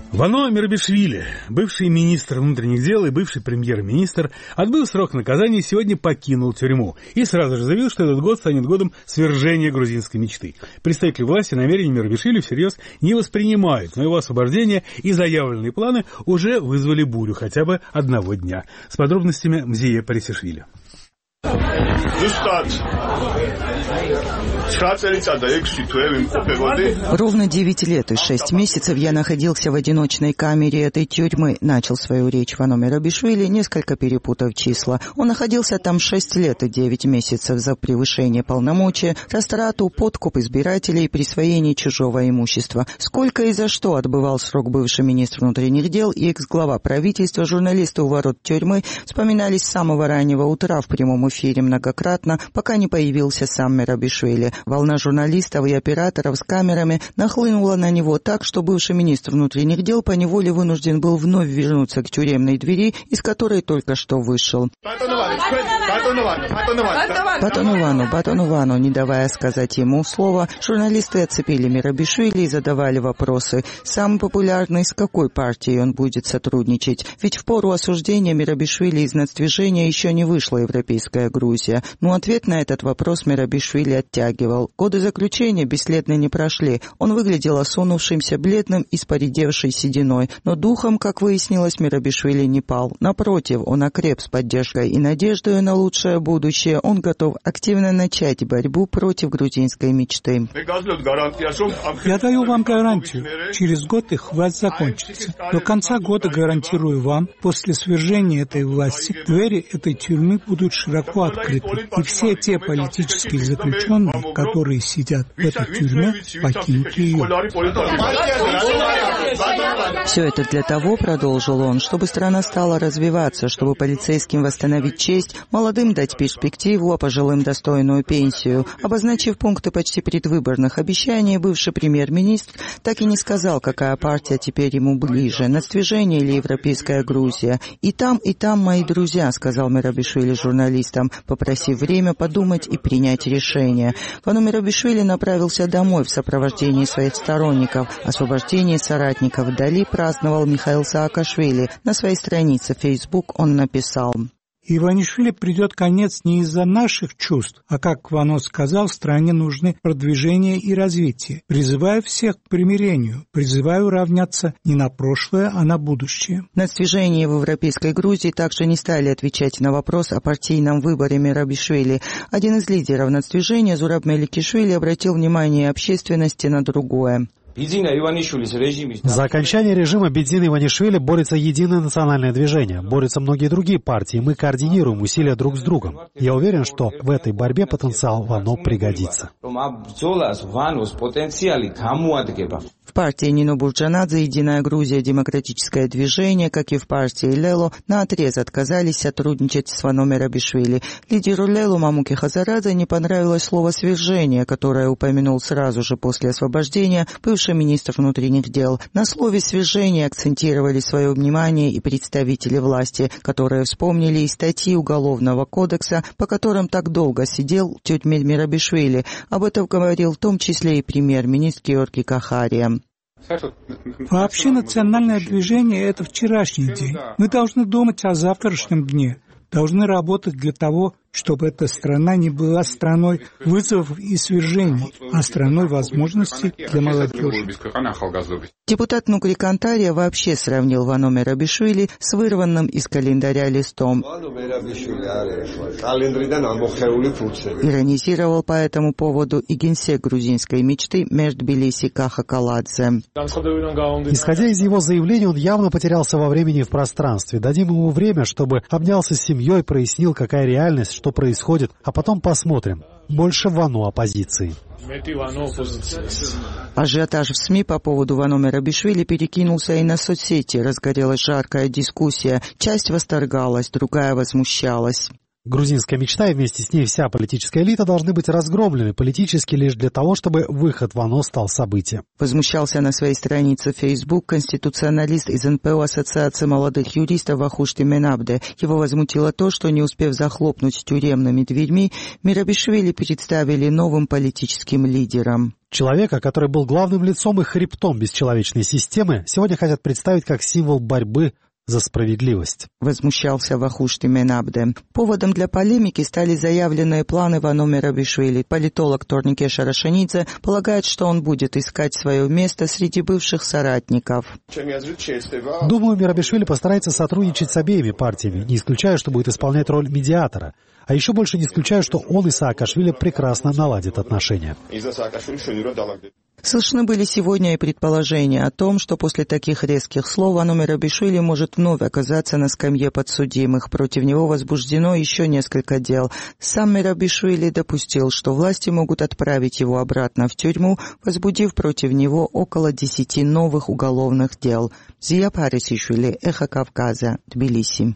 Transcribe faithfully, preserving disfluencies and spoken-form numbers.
Вано Мерабишвили, бывший министр внутренних дел и бывший премьер-министр, отбыв срок наказания, сегодня покинул тюрьму и сразу же заявил, что этот год станет годом свержения грузинской мечты. Представители власти намерения Мерабишвили всерьез не воспринимают, но его освобождение и заявленные планы уже вызвали бурю хотя бы одного дня. С подробностями Мзие Парисишвили. Ровно девять лет и шесть месяцев я находился в одиночной камере этой тюрьмы. Начал свою речь Вано Мерабишвили, несколько перепутав числа. Он находился там шесть лет и девять месяцев за превышение полномочий, растрату, подкуп избирателей и присвоение чужого имущества. Сколько и за что отбывал срок бывший министр внутренних дел и экс-глава правительства, журналисты у ворот тюрьмы вспоминались с самого раннего утра в прямом эфире многократно, пока не появился сам Мерабишвили. Волна журналистов и операторов с камерами нахлынула на него так, что бывший министр внутренних дел поневоле вынужден был вновь вернуться к тюремной двери, из которой только что вышел. Батонувану, Батонувану, не давая сказать ему слова, журналисты оцепили Мерабишвили и задавали вопросы. Самый популярный, с какой партией он будет сотрудничать? Ведь в пору осуждения Мерабишвили из нацдвижения еще не вышла европейская Грузия. Но ответ на этот вопрос Мерабишвили оттягивал. Годы заключения бесследно не прошли. Он выглядел осунувшимся, бледным и с поредевшей сединой. Но духом, как выяснилось, Мерабишвили не пал. Напротив, он окреп с поддержкой и надеждой на лучшее будущее. Он готов активно начать борьбу против грузинской мечты. Я даю вам гарантию. Через год их власть закончится. До конца года гарантирую вам, после свержения этой власти, двери этой тюрьмы будут широко открыты. И все те политические заключенные, которые сидят в этой тюрьме, покинут ее. Все это для того, продолжил он, чтобы страна стала развиваться, чтобы полицейским восстановить честь, молодым дать перспективу, а пожилым достойную пенсию. Обозначив пункты почти предвыборных обещаний, бывший премьер-министр так и не сказал, какая партия теперь ему ближе, нацдвижение или европейская Грузия. «И там, и там, мои друзья», — сказал Мерабишвили журналистам, попросив время подумать и принять решение. Вано Мерабишвили направился домой в сопровождении своих сторонников. Освобождение соратников вдали праздновал Михаил Саакашвили. На своей странице в Facebook он написал: Иванишвили придет конец не из-за наших чувств, а, как Вано сказал, стране нужны продвижение и развитие. Призываю всех к примирению, призываю равняться не на прошлое, а на будущее. Нацдвижение в европейской Грузии также не стали отвечать на вопрос о партийном выборе Мерабишвили. Один из лидеров нацдвижения, Зураб Меликишвили, обратил внимание общественности на другое. За окончание режима Бедзина Иванишвили борется единое национальное движение, борются многие другие партии, мы координируем усилия друг с другом. Я уверен, что в этой борьбе потенциал Вано пригодится. В партии Нино Бурджанадзе «Единая Грузия. Демократическое движение», как и в партии Лело, наотрез отказались сотрудничать с Вано Мерабишвили. Лидеру Лело Мамуке Хазарадзе не понравилось слово «свержение», которое упомянул сразу же после освобождения бывший министр внутренних дел. На слове «свержение» акцентировали свое внимание и представители власти, которые вспомнили и статьи Уголовного кодекса, по которым так долго сидел в тюрьме Мерабишвили. Об этом говорил в том числе и премьер-министр Георги Кахария. Вообще национальное движение – это вчерашний день. Мы должны думать о завтрашнем дне, должны работать для того, чтобы эта страна не была страной вызовов и свержений, а страной возможностей для молодежи. Депутат Нукри Кантария вообще сравнил Вано Мерабишвили с вырванным из календаря листом. Иронизировал по этому поводу и генсек грузинской мечты Мер Тбилиси Каха Каладзе. Исходя из его заявлений, он явно потерялся во времени и в пространстве. Дадим ему время, чтобы обнялся с семьей, прояснил, какая реальность, что происходит, а потом посмотрим. Больше Вано оппозиции. Ажиотаж в СМИ по поводу Вано Мерабишвили перекинулся и на соцсети. Разгорелась жаркая дискуссия. Часть восторгалась, другая возмущалась. Грузинская мечта и вместе с ней вся политическая элита должны быть разгромлены политически лишь для того, чтобы выход в оно стал событием. Возмущался на своей странице в Facebook конституционалист из эн пэ о Ассоциации молодых юристов Вахушти Менабде. Его возмутило то, что, не успев захлопнуть тюремными дверьми, Мерабишвили представили новым политическим лидером. Человека, который был главным лицом и хребтом бесчеловечной системы, сегодня хотят представить как символ борьбы за справедливость. Возмущался Вахушти Менабде. Поводом для полемики стали заявленные планы Вано Мерабишвили. Политолог Торнике Шарашанидзе полагает, что он будет искать свое место среди бывших соратников. Думаю, Мерабишвили постарается сотрудничать с обеими партиями, не исключая, что будет исполнять роль медиатора. А еще больше не исключаю, что он и Саакашвили прекрасно наладят отношения. Слышны были сегодня и предположения о том, что после таких резких слов Вано Мерабишвили может вновь оказаться на скамье подсудимых. Против него возбуждено еще несколько дел. Сам Мерабишвили допустил, что власти могут отправить его обратно в тюрьму, возбудив против него около десяти новых уголовных дел. Зия Парисишвили, Эхо Кавказа, Тбилиси.